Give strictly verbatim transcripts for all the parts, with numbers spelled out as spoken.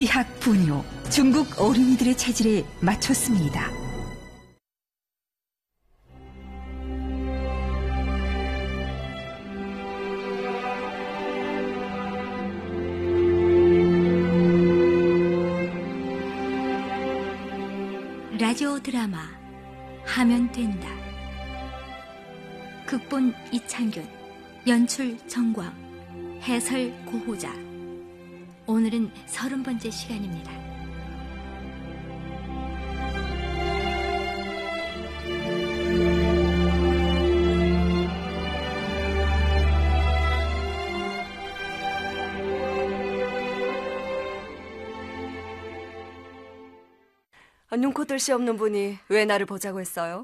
학 분요, 중국 어린이들의 체질에 맞췄습니다. 라디오 드라마 하면 된다. 극본 이창균, 연출 정광, 해설 고호자. 오늘은 서른 번째 시간입니다. 눈코 뜰 새 없는 분이 왜 나를 보자고 했어요?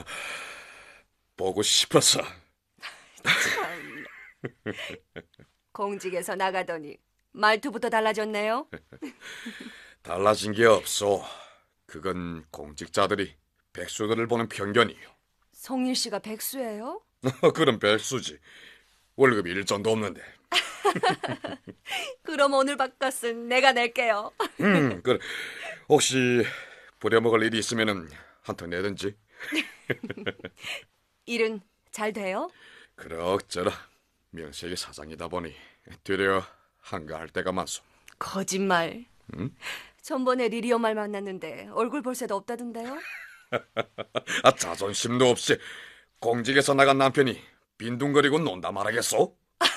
보고 싶어서. 참. 공직에서 나가더니 말투부터 달라졌네요. 달라진 게 없어. 그건 공직자들이 백수들을 보는 편견이요. 송일 씨가 백수예요? 그럼 백수지. 월급이 일전도 없는데. 그럼 오늘 밥값은 내가 낼게요. 음, 그래. 혹시 부려먹을 일이 있으면은 한턱 내든지. 일은 잘 돼요? 그럭저럭. 명색이 사장이다 보니 되려 한가할 때가 많소. 거짓말. 응? 전번에 리리오 말 만났는데 얼굴 볼 새도 없다던데요? 아, 자존심도 없이 공직에서 나간 남편이 빈둥거리고 논다 말하겠소?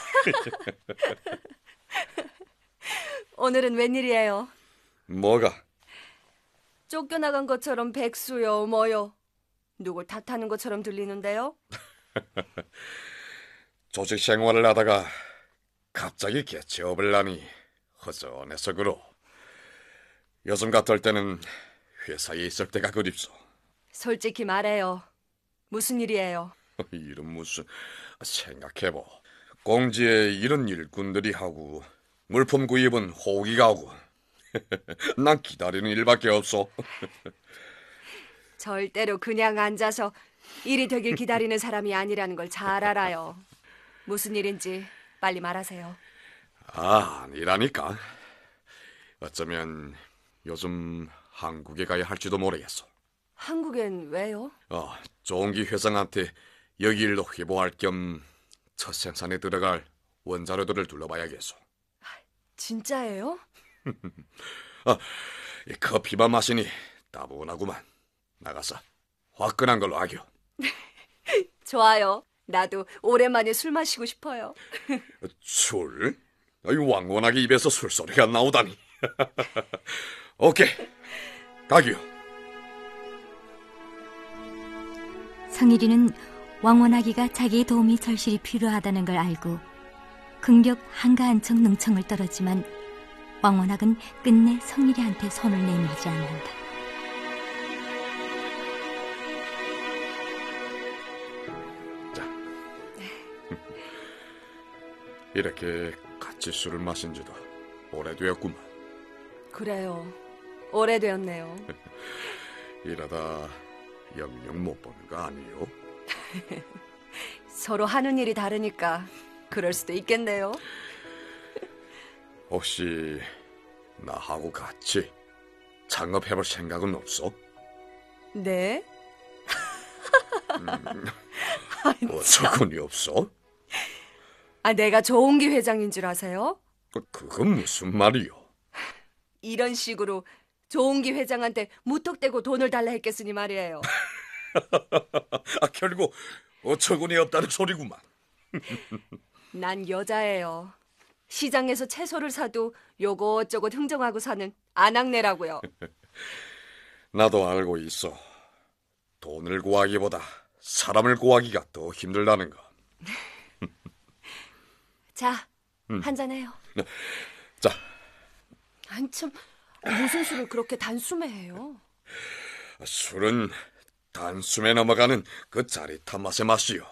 오늘은 웬일이에요? 뭐가? 쫓겨나간 것처럼 백수요 뭐요? 누굴 탓하는 것처럼 들리는데요? 조직 생활을 하다가 갑자기 개체업을 하니 허전해서 그러. 요즘 같을 때는 회사에 있을 때가 그립소. 솔직히 말해요. 무슨 일이에요? 일은 무슨. 생각해보. 공지에 이런 일꾼들이 하고 물품 구입은 호기가 하고 난 기다리는 일밖에 없어. 절대로 그냥 앉아서 일이 되길 기다리는 사람이 아니라는 걸 잘 알아요. 무슨 일인지 빨리 말하세요. 아, 아니라니까. 어쩌면 요즘 한국에 가야 할지도 모르겠어. 한국엔 왜요? 어, 조은기 회장한테 여기 일도 회보할 겸 첫 생산에 들어갈 원자료들을 둘러봐야겠어. 진짜예요? 아, 이 커피만 마시니 따분하구만. 나가서 화끈한 걸로 하겨. 좋아요. 나도 오랜만에 술 마시고 싶어요. 술? 아이, 왕건하게 입에서 술소리가 나오다니. 오케이, 가기요. 성일이는 왕원아기가 자기의 도움이 절실히 필요하다는 걸 알고 긍격 한가한 척 능청을 떨었지만 왕원학은 끝내 성일이한테 손을 내밀지 않는다. 자, 이렇게 같이 술을 마신 지도 오래되었구만. 그래요. 오래되었네요. 이러다 영영 못 보는 거 아니요? 서로 하는 일이 다르니까 그럴 수도 있겠네요. 혹시 나하고 같이 창업해볼 생각은 없어? 네? 음, 어처구니 없어? 아, 내가 조은기 회장인 줄 아세요? 그건 무슨 말이요? 이런 식으로 조은기 회장한테 무턱대고 돈을 달라 했겠으니 말이에요. 아, 결국 어처구니 없다는 소리구만. 난 여자예요. 시장에서 채소를 사도 요것저것 흥정하고 사는 아낙네라고요. 나도 알고 있어. 돈을 구하기보다 사람을 구하기가 더 힘들다는 거. 자, 음. 한잔해요. 자. 한참 무슨 술을 그렇게 단숨에 해요? 술은 단숨에 넘어가는 그 짜릿한 맛의 맛이요.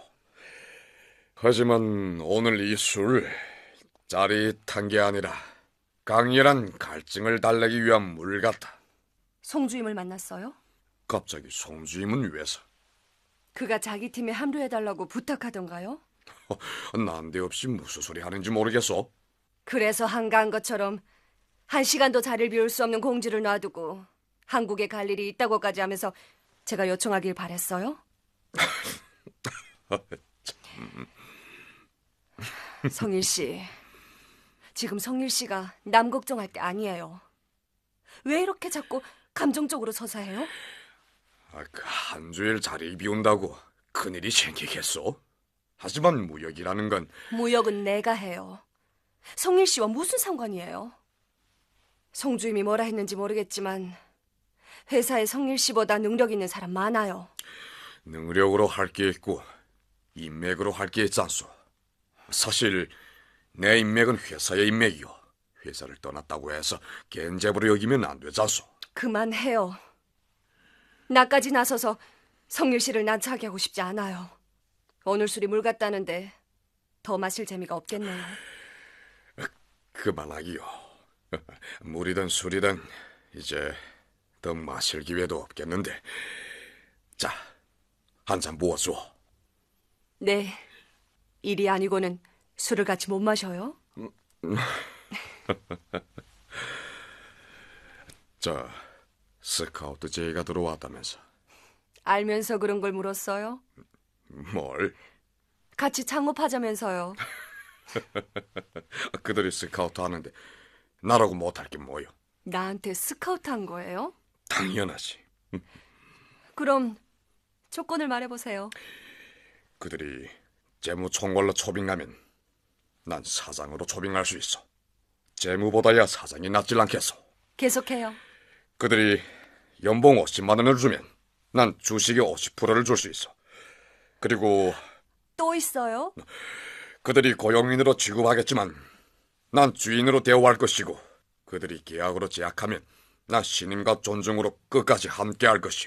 하지만 오늘 이 술, 짜릿한 게 아니라 강렬한 갈증을 달래기 위한 물 같아. 송주임을 만났어요? 갑자기 송주임은 왜서? 그가 자기 팀에 합류해달라고 부탁하던가요? 난데없이 무슨 소리 하는지 모르겠어. 그래서 한가한 것처럼 한 시간도 자리를 비울 수 없는 공주를 놔두고 한국에 갈 일이 있다고까지 하면서 제가 요청하길 바랬어요? 성일 씨, 지금 성일 씨가 남 걱정할 때 아니에요. 왜 이렇게 자꾸 감정적으로 서사해요? 아, 그 한 주일 자리 비운다고 큰일이 생기겠소? 하지만 무역이라는 건 무역은 내가 해요. 성일 씨와 무슨 상관이에요? 송주임이 뭐라 했는지 모르겠지만 회사에 성일 씨보다 능력 있는 사람 많아요. 능력으로 할 게 있고 인맥으로 할 게 있지 않소. 사실 내 인맥은 회사의 인맥이요. 회사를 떠났다고 해서 겐제부로 여기면 안 되지 않소. 그만해요. 나까지 나서서 성일 씨를 난처하게 하고 싶지 않아요. 오늘 술이 물 같다는데 더 마실 재미가 없겠네요. 그만하기요. 물이든 술이든 이제 더 마실 기회도 없겠는데. 자, 한 잔 부어줘. 네, 일이 아니고는 술을 같이 못 마셔요? 자, 스카우트 제의가 들어왔다면서. 알면서 그런 걸 물었어요? 뭘? 같이 창업하자면서요. 그들이 스카우트 하는데 나라고 못할 게 뭐요? 나한테 스카우트 한 거예요? 당연하지. 그럼 조건을 말해보세요. 그들이 재무총괄로 초빙하면 난 사장으로 초빙할 수 있어. 재무보다야 사장이 낫질 않겠어. 계속해요. 그들이 연봉 오십만 원을 주면 난 주식의 오십 퍼센트를 줄 수 있어. 그리고 또 있어요? 그들이 고용인으로 취급하겠지만 난 주인으로 대우할 것이고, 그들이 계약으로 제약하면 난 신임과 존중으로 끝까지 함께할 것이요.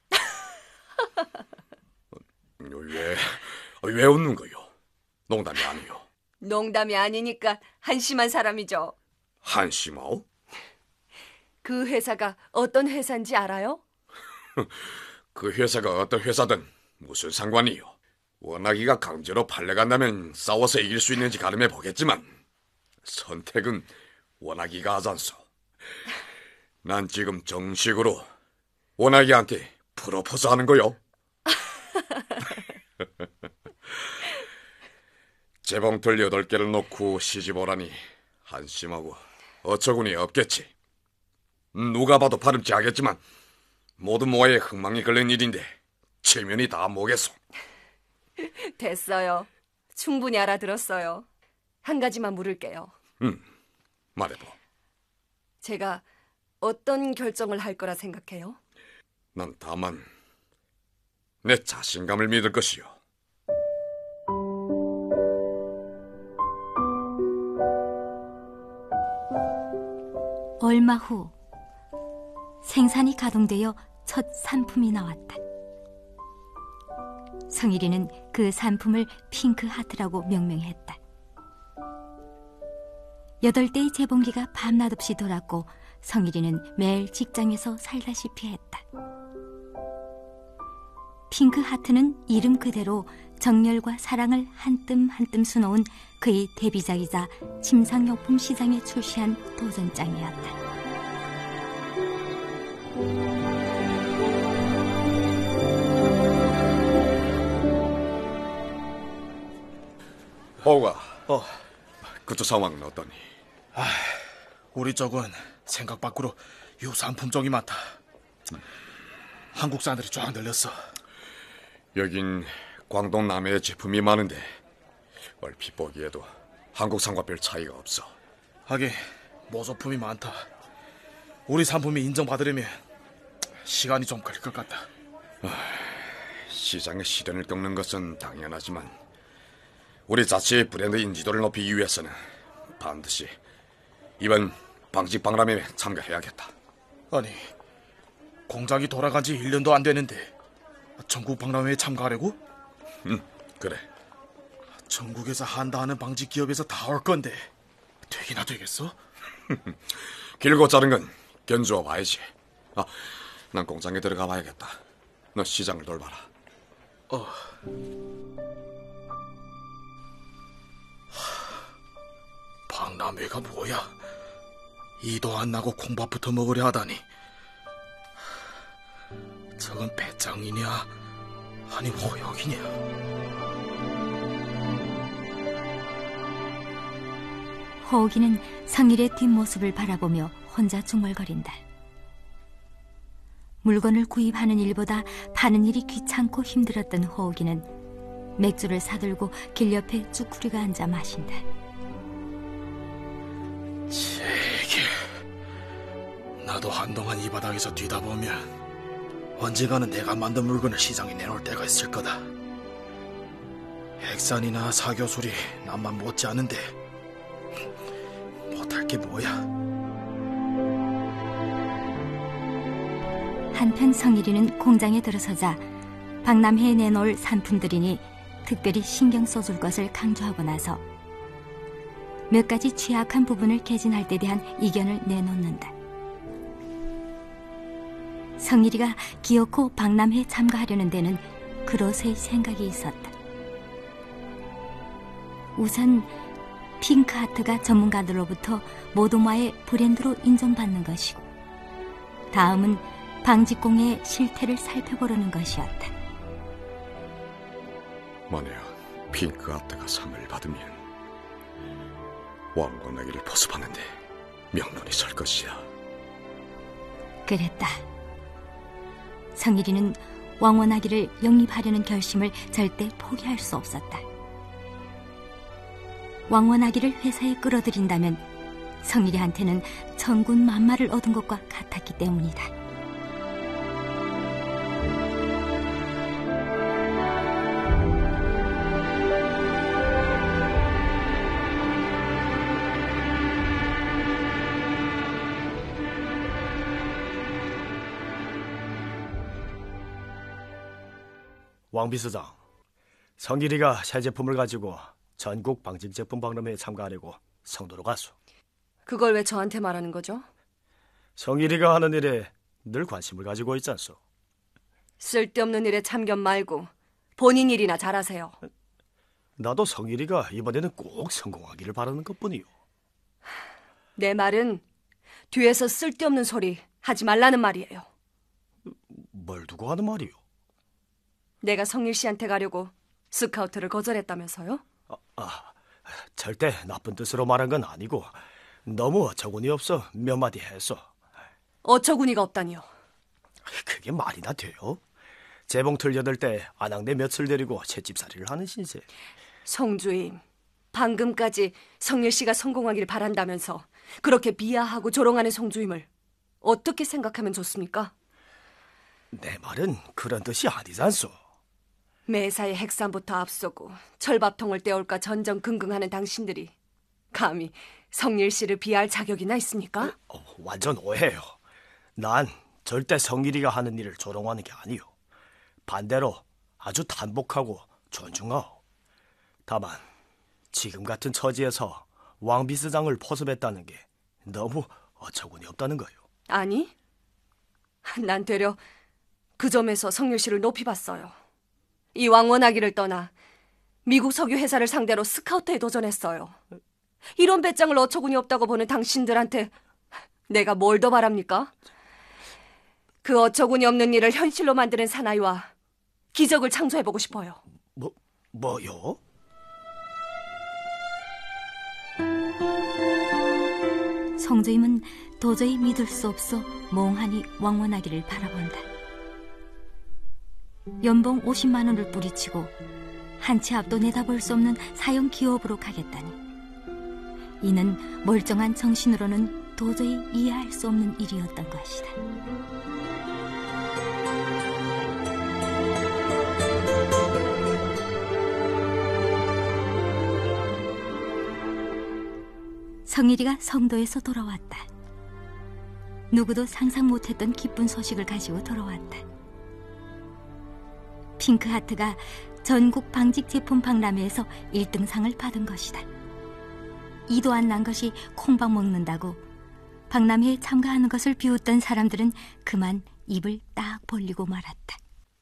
왜, 왜 웃는 거요? 농담이 아니요. 농담이 아니니까 한심한 사람이죠. 한심하오? 그 회사가 어떤 회사인지 알아요? 그 회사가 어떤 회사든 무슨 상관이요. 원하기가 강제로 팔려간다면 싸워서 이길 수 있는지 가름해 보겠지만 선택은 원하기가 하잖소. 난 지금 정식으로 원하기한테 프로포즈 하는 거요. 재봉틀 여덟 개를 놓고 시집 오라니 한심하고 어처구니 없겠지. 누가 봐도 발음치 하겠지만 모든 모아에 흥망이 걸린 일인데 체면이 다 뭐겠소. 됐어요. 충분히 알아들었어요. 한 가지만 물을게요. 음, 말해봐. 제가 어떤 결정을 할 거라 생각해요? 난 다만 내 자신감을 믿을 것이요. 얼마 후 생산이 가동되어 첫 상품이 나왔다. 성일이는 그 상품을 핑크 하트라고 명명했다. 여덟 대의 재봉기가 밤낮 없이 돌았고 성일이는 매일 직장에서 살다시피 했다. 핑크 하트는 이름 그대로 정열과 사랑을 한 뜸 한 뜸 수놓은 그의 데뷔작이자 침상용품 시장에 출시한 도전장이었다. 호우가, 어, 그쪽 상황은 어떠니? 아, 우리 쪽은 생각 밖으로 유산품 쪽이 많다. 한국 사람들이 쫙 늘렸어. 여긴 광동 남해의 제품이 많은데 얼핏 보기에도 한국산과 별 차이가 없어. 하긴 모조품이 많다. 우리 상품이 인정받으려면 시간이 좀 걸릴 것 같다. 시장의 시련을 겪는 것은 당연하지만 우리 자체의 브랜드 인지도를 높이기 위해서는 반드시 이번 방직 박람회에 참가해야겠다. 아니, 공장이 돌아간 지 일 년도 안 되는데 전국 박람회에 참가하려고? 응, 그래. 전국에서 한다 하는 방직 기업에서 다 올 건데 되기나 되겠어? 길고 자른 건 견주어 봐야지. 아, 난 공장에 들어가 봐야겠다. 너 시장을 돌봐라. 어. 박람회가 뭐야? 이도 안 나고 콩밥부터 먹으려 하다니. 저건 배짱이냐 아니 호역이냐. 호옥이는 성일의 뒷모습을 바라보며 혼자 중얼거린다. 물건을 구입하는 일보다 파는 일이 귀찮고 힘들었던 호옥이는 맥주를 사들고 길 옆에 쭈꾸리가 앉아 마신다. 제게 나도 한동안 이 바닥에서 뛰다 보면 언젠가는 내가 만든 물건을 시장에 내놓을 때가 있을 거다. 핵산이나 사교술이 남만 못지 않은데 못할 게 뭐야. 한편 성일이는 공장에 들어서자 박람회에 내놓을 상품들이니 특별히 신경 써줄 것을 강조하고 나서 몇 가지 취약한 부분을 개진할 때 대한 의견을 내놓는다. 성일이가 기어코 박람회에 참가하려는 데는 그로서의 생각이 있었다. 우선 핑크하트가 전문가들로부터 모도마의 브랜드로 인정받는 것이고, 다음은 방직공예의 실태를 살펴보려는 것이었다. 만약 핑크아트가 상을 받으면 왕건아기를 포섭하는데 명분이 설 것이야. 그랬다. 성일이는 왕원아기를 영입하려는 결심을 절대 포기할 수 없었다. 왕원아기를 회사에 끌어들인다면 성일이한테는 천군 만마를 얻은 것과 같았기 때문이다. 왕 비서장, 성일이가 새 제품을 가지고 전국 방직 제품 박람회에 참가하려고 성도로 갔소. 그걸 왜 저한테 말하는 거죠? 성일이가 하는 일에 늘 관심을 가지고 있지 않소. 쓸데없는 일에 참견 말고 본인 일이나 잘하세요. 나도 성일이가 이번에는 꼭 성공하기를 바라는 것뿐이요. 내 말은 뒤에서 쓸데없는 소리 하지 말라는 말이에요. 뭘 두고 하는 말이요? 내가 성일 씨한테 가려고 스카우트를 거절했다면서요? 아, 아, 절대 나쁜 뜻으로 말한 건 아니고 너무 어처구니 없어 몇 마디 했어. 어처구니가 없다니요. 그게 말이나 돼요? 재봉틀 여덟 때 아낙네 며칠 데리고 채집살이를 하는 신세. 성주임, 방금까지 성일 씨가 성공하길 바란다면서 그렇게 비하하고 조롱하는 성주임을 어떻게 생각하면 좋습니까? 내 말은 그런 뜻이 아니잖소. 매사에 핵산부터 앞서고 철밥통을 떼올까 전전긍긍하는 당신들이 감히 성일 씨를 비하할 자격이나 있습니까? 어, 완전 오해요. 난 절대 성일이가 하는 일을 조롱하는 게 아니요. 반대로 아주 단복하고 존중하오. 다만 지금 같은 처지에서 왕 비서장을 포섭했다는 게 너무 어처구니 없다는 거요. 아니, 난 되려 그 점에서 성일 씨를 높이 봤어요. 이왕 원하기를 떠나 미국 석유 회사를 상대로 스카우트에 도전했어요. 이런 배짱을 어처구니 없다고 보는 당신들한테 내가 뭘 더 바랍니까? 그 어처구니 없는 일을 현실로 만드는 사나이와 기적을 창조해보고 싶어요. 뭐, 뭐요? 성주임은 도저히 믿을 수 없어 멍하니 왕원아기를 바라본다. 연봉 오십만 원을 뿌리치고 한 치 앞도 내다볼 수 없는 사형 기업으로 가겠다니, 이는 멀쩡한 정신으로는 도저히 이해할 수 없는 일이었던 것이다. 성일이가 성도에서 돌아왔다. 누구도 상상 못했던 기쁜 소식을 가지고 돌아왔다. 핑크하트가 전국 방직 제품 박람회에서 일 등상을 받은 것이다. 이도 안 난 것이 콩밥 먹는다고 박람회에 참가하는 것을 비웃던 사람들은 그만 입을 딱 벌리고 말았다.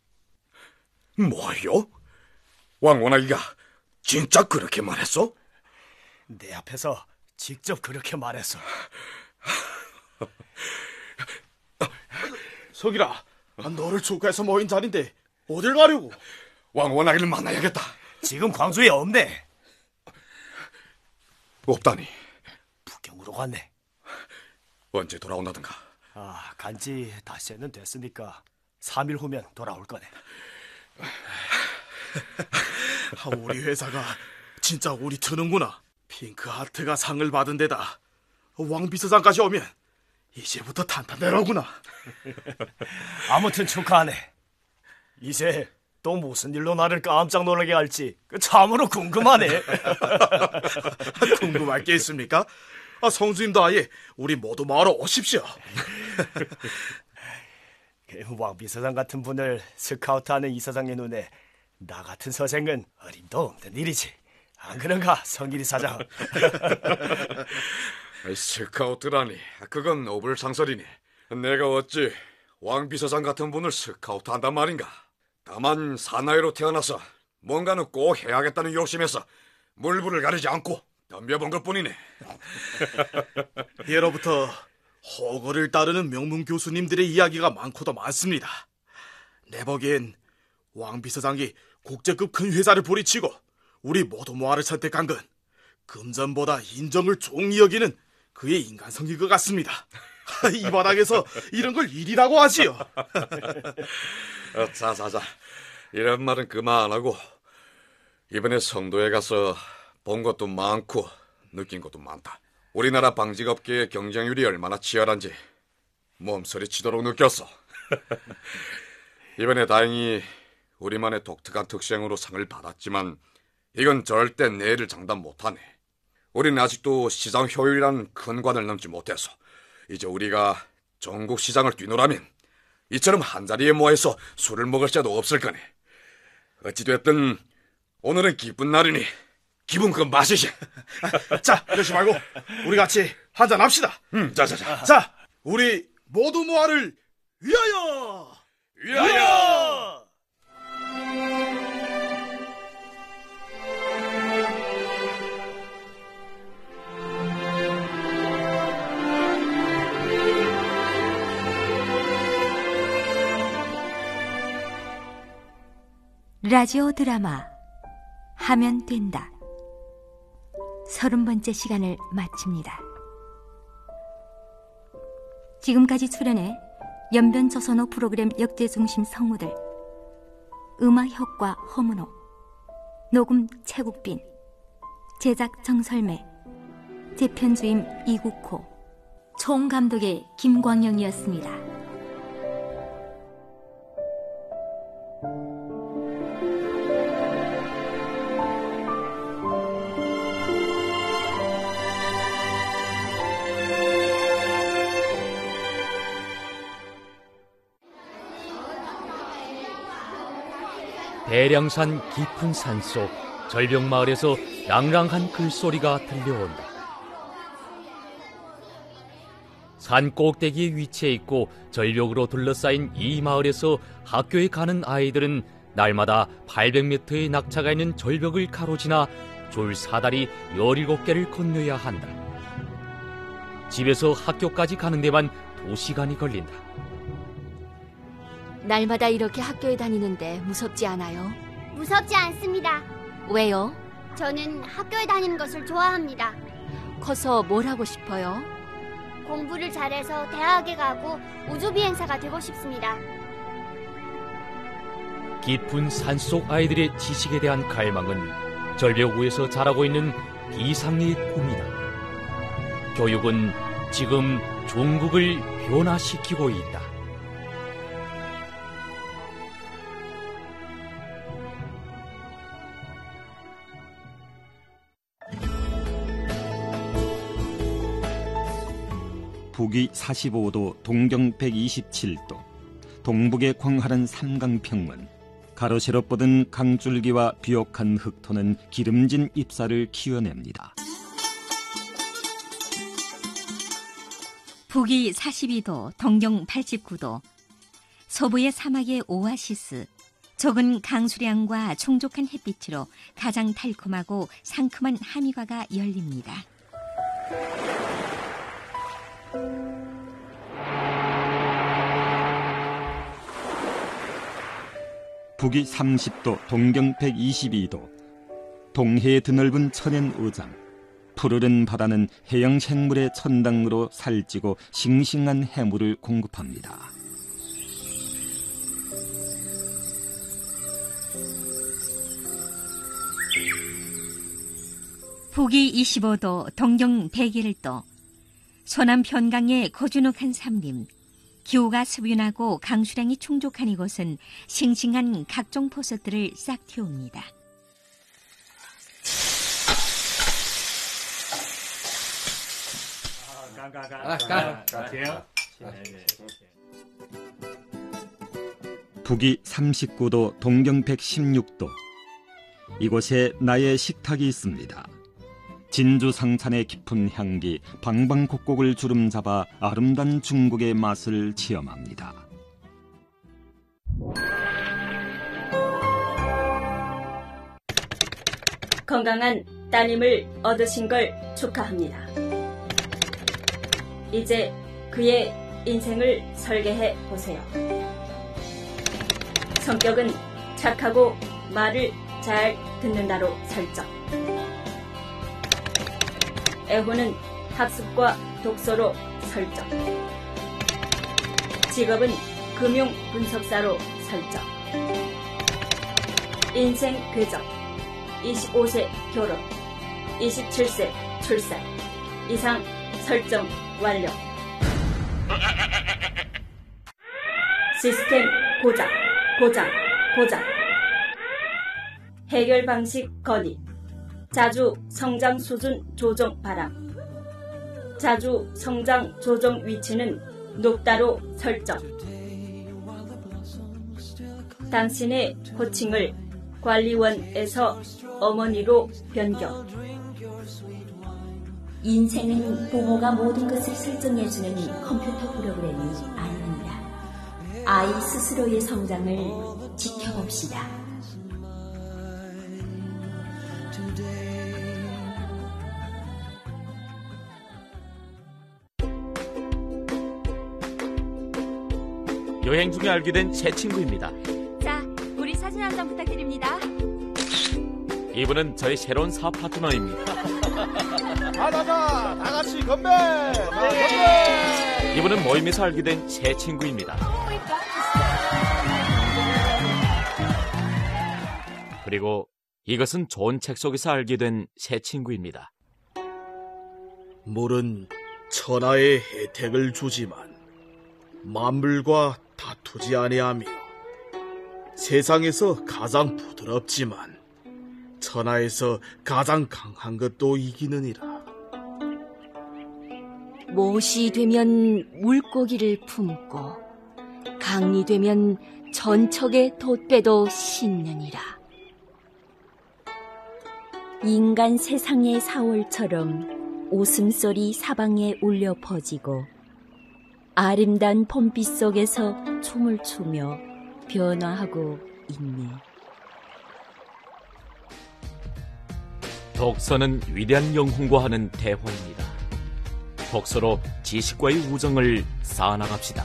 뭐요? 왕원아기가 진짜 그렇게 말했어? 내 앞에서 직접 그렇게 말했어. 석이라, 너를 축하해서 모인 자리인데 어딜 가려고? 왕원하기를 만나야겠다. 지금 광주에 없네. 없다니. 북경으로 갔네. 언제 돌아온다든가? 아, 간지 닷새는 됐으니까 삼 일 후면 돌아올 거네. 우리 회사가 진짜 우리 트는구나. 핑크하트가 상을 받은 데다 왕 비서장까지 오면 이제부터 탄탄대로구나. 아무튼 축하하네. 이제 또 무슨 일로 나를 깜짝 놀라게 할지 참으로 궁금하네. 궁금할 게 있습니까? 아, 성수님도 아예 우리 모두 마을로 오십시오. 왕 비서장 같은 분을 스카우트하는 이사장의 눈에 나 같은 서생은 어림도 없는 일이지. 안 그런가, 성길이 사장? 스카우트라니, 그건 오불상설이니. 내가 어찌 왕 비서장 같은 분을 스카우트한단 말인가? 다만 사나이로 태어나서 뭔가는 꼭 해야겠다는 욕심에서 물불을 가리지 않고 덤벼본 것뿐이네. 예로부터 허거를 따르는 명문 교수님들의 이야기가 많고도 많습니다. 내 보기엔 왕 비서장이 국제급 큰 회사를 뿌리치고 우리 모도모아를 선택한 건 금전보다 인정을 종이 여기는 그의 인간성일 것 같습니다. 이 바닥에서 이런 걸 일이라고 하지요. 어, 자자자, 이런 말은 그만하고 이번에 성도에 가서 본 것도 많고 느낀 것도 많다. 우리나라 방직업계의 경쟁률이 얼마나 치열한지 몸서리치도록 느꼈어. 이번에 다행히 우리만의 독특한 특성으로 상을 받았지만 이건 절대 내일을 장담 못하네. 우리는 아직도 시장 효율이라는 큰 관을 넘지 못해서 이제 우리가 전국 시장을 뛰노라면 이처럼 한자리에 모여서 술을 먹을 새도 없을 거네. 어찌됐든 오늘은 기쁜 날이니 기분 그 마시시. 자, 이러지 말고 우리 같이 한잔 합시다. 음, 자자자. 자, 우리 모도모아를 위하여! 위하여! 라디오 드라마 하면 된다. 서른 번째 시간을 마칩니다. 지금까지 출연해 연변조선호 프로그램 역제중심 성우들 음악효과 허문호, 녹음 최국빈, 제작 정설매, 재편주임 이국호, 총감독의 김광영이었습니다. 대량산 깊은 산속 절벽마을에서 랑랑한 글소리가 들려온다. 산 꼭대기에 위치해 있고 절벽으로 둘러싸인 이 마을에서 학교에 가는 아이들은 날마다 팔백 미터의 낙차가 있는 절벽을 가로지나 줄 사다리 열일곱 개를 건너야 한다. 집에서 학교까지 가는 데만 두 시간이 걸린다. 날마다 이렇게 학교에 다니는데 무섭지 않아요? 무섭지 않습니다. 왜요? 저는 학교에 다니는 것을 좋아합니다. 커서 뭘 하고 싶어요? 공부를 잘해서 대학에 가고 우주비행사가 되고 싶습니다. 깊은 산속 아이들의 지식에 대한 갈망은 절벽 위에서 자라고 있는 비상의 꿈이다. 교육은 지금 중국을 변화시키고 있다. 북위 사십오 도 동경 백이십칠 도 동북의 광활한 삼강평원, 가로 세로 뻗은 강줄기와 비옥한 흙토는 기름진 잎사를 키워냅니다. 북위 사십이 도 동경 팔십구 도 서부의 사막의 오아시스, 적은 강수량과充足한 햇빛으로 가장 달콤하고 상큼한 하미과가 열립니다. 북위 삼십 도, 동경 백이십이 도, 동해의 드넓은 천연 의장, 푸르른 바다는 해양 생물의 천당으로 살찌고 싱싱한 해물을 공급합니다. 북위 이십오 도, 동경 백일 도, 소남 편강의 고즈넉한 산림, 기후가 습윤하고 강수량이 충족한 이곳은 싱싱한 각종 버섯들을 싹 틔웁니다. 북위 삼십구 도, 동경 백십육 도. 이곳에 나의 식탁이 있습니다. 진주상찬의 깊은 향기, 방방곡곡을 주름잡아 아름다운 중국의 맛을 체험합니다. 건강한 따님을 얻으신 걸 축하합니다. 이제 그의 인생을 설계해 보세요. 성격은 착하고 말을 잘 듣는다로 설정. 애호는 학습과 독서로 설정. 직업은 금융분석사로 설정. 인생 궤적 이십오 세 결혼, 이십칠 세 출산. 이상 설정 완료. 시스템 고장, 고장, 고장. 해결 방식 건의. 자주 성장 수준 조정 바람. 자주 성장 조정 위치는 높다로 설정. 당신의 호칭을 관리원에서 어머니로 변경. 인생은 부모가 모든 것을 설정해주는 컴퓨터 프로그램이 아닙니다. 아이 스스로의 성장을 지켜봅시다. 여행 중에 알게 된 새 친구입니다. 자, 우리 사진 한 장 부탁드립니다. 이분은 저의 새로운 사업 파트너입니다. 자자자, 다 같이 건배! 건배! 이분은 모임에서 알게 된 새 친구입니다. 그리고 이것은 좋은 책 속에서 알게 된 새 친구입니다. 물은 천하의 혜택을 주지만 만물과 다투지 아니하며 세상에서 가장 부드럽지만 천하에서 가장 강한 것도 이기느니라. 못이 되면 물고기를 품고 강이 되면 전척의 돛배도 싣느니라. 인간 세상의 사월처럼 웃음소리 사방에 울려 퍼지고 아름다운 봄빛 속에서 춤을 추며 변화하고 있네. 독서는 위대한 영혼과 하는 대화입니다. 독서로 지식과의 우정을 쌓아나갑시다.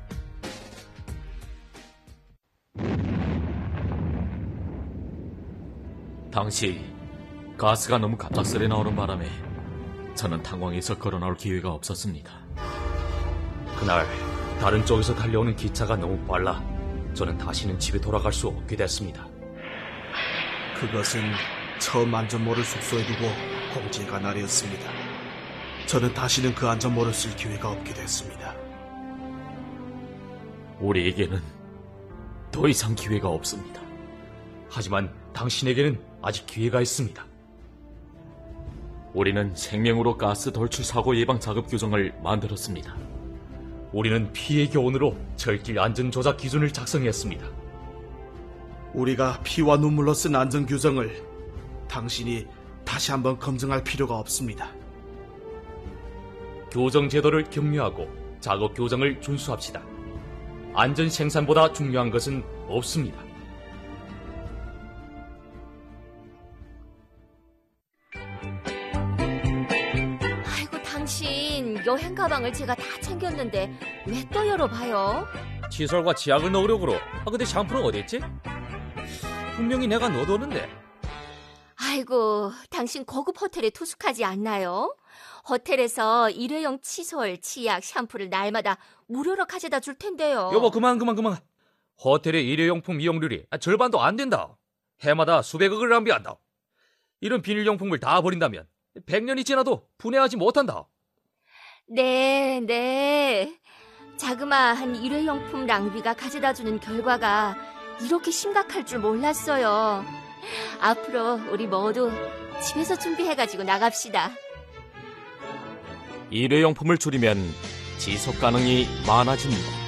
당시 가스가 너무 갑작스레 나오는 바람에 저는 탄광에서 걸어 나올 기회가 없었습니다. 그날 다른 쪽에서 달려오는 기차가 너무 빨라 저는 다시는 집에 돌아갈 수 없게 됐습니다. 그것은 처음 안전모를 숙소에 두고 공지가 날이었습니다. 저는 다시는 그 안전모를 쓸 기회가 없게 됐습니다. 우리에게는 더 이상 기회가 없습니다. 하지만 당신에게는 아직 기회가 있습니다. 우리는 생명으로 가스 돌출 사고 예방 작업 규정을 만들었습니다. 우리는 피해 교훈으로 철길 안전 조작 기준을 작성했습니다. 우리가 피와 눈물로 쓴 안전 규정을 당신이 다시 한번 검증할 필요가 없습니다. 교정 제도를 격려하고 작업 교정을 준수합시다. 안전 생산보다 중요한 것은 없습니다. 아이고, 당신 여행 가 가방을 제가 다 챙겼는데 왜 또 열어봐요? 칫솔과 치약을 넣으려고 그러. 아 근데 샴푸는 어디 있지? 분명히 내가 넣어뒀는데. 아이고, 당신 고급 호텔에 투숙하지 않나요? 호텔에서 일회용 칫솔, 치약, 샴푸를 날마다 무료로 가져다 줄 텐데요. 여보 그만 그만 그만. 호텔의 일회용품 이용률이 절반도 안 된다. 해마다 수백억을 낭비한다. 이런 비닐용품을 다 버린다면 백 년이 지나도 분해하지 못한다. 네, 네. 자그마한 일회용품 낭비가 가져다주는 결과가 이렇게 심각할 줄 몰랐어요. 앞으로 우리 모두 집에서 준비해가지고 나갑시다. 일회용품을 줄이면 지속 가능이 많아집니다.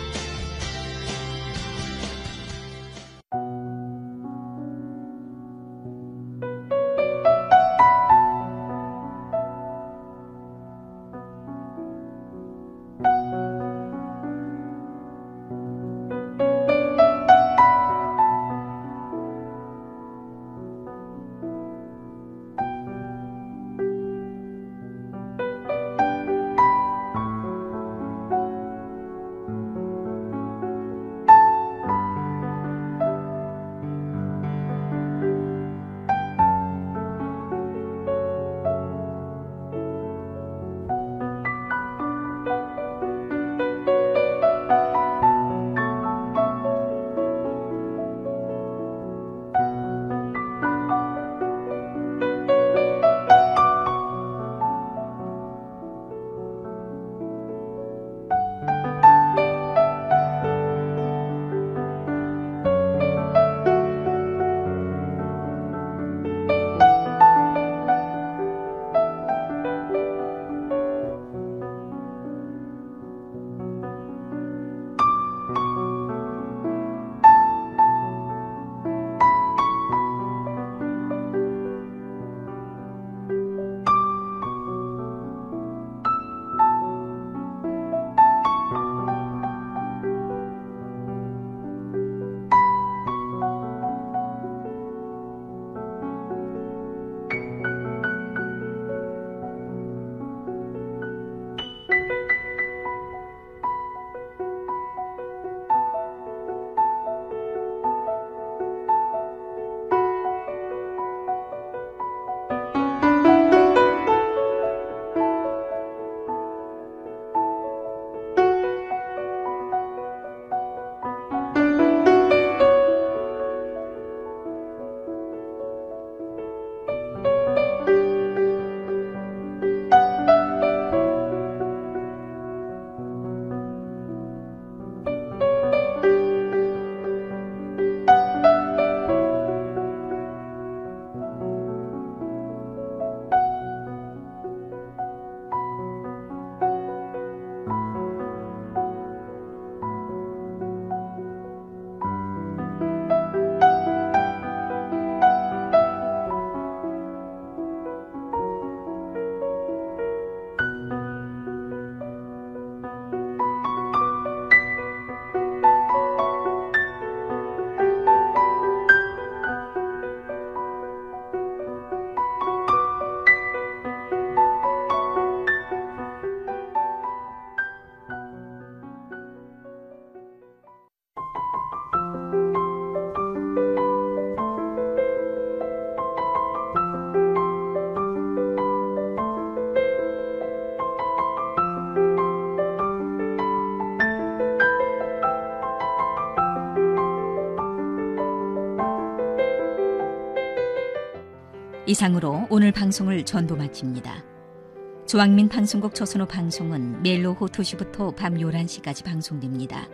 이상으로 오늘 방송을 전부 마칩니다. 조항민 방송국 조선호 방송은 매일 오후 두 시부터 밤 열한 시까지 방송됩니다.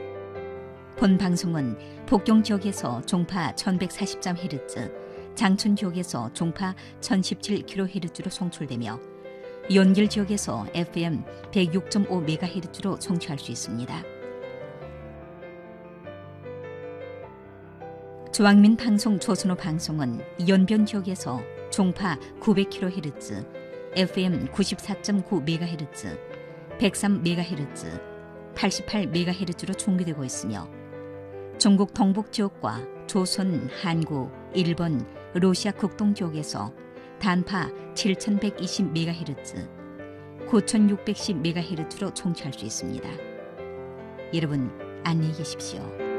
본 방송은 복경 지역에서 종파 천백사십 점 헤르츠, 장춘 지역에서 종파 천십칠 킬로헤르츠로 송출되며 연길 지역에서 에프엠 백육 점 오 메가헤르츠로 송취할 수 있습니다. 조항민 방송 조선호 방송은 연변 지역에서 종파 구백 킬로헤르츠, 에프엠 구십사 점 구 메가헤르츠, 백삼 메가헤르츠, 팔십팔 메가헤르츠로 중계되고 있으며 중국 동북 지역과 조선, 한국, 일본, 러시아 극동 지역에서 단파 칠천백이십 메가헤르츠, 구천육백십 메가헤르츠로 청취할 수 있습니다. 여러분 안녕히 계십시오.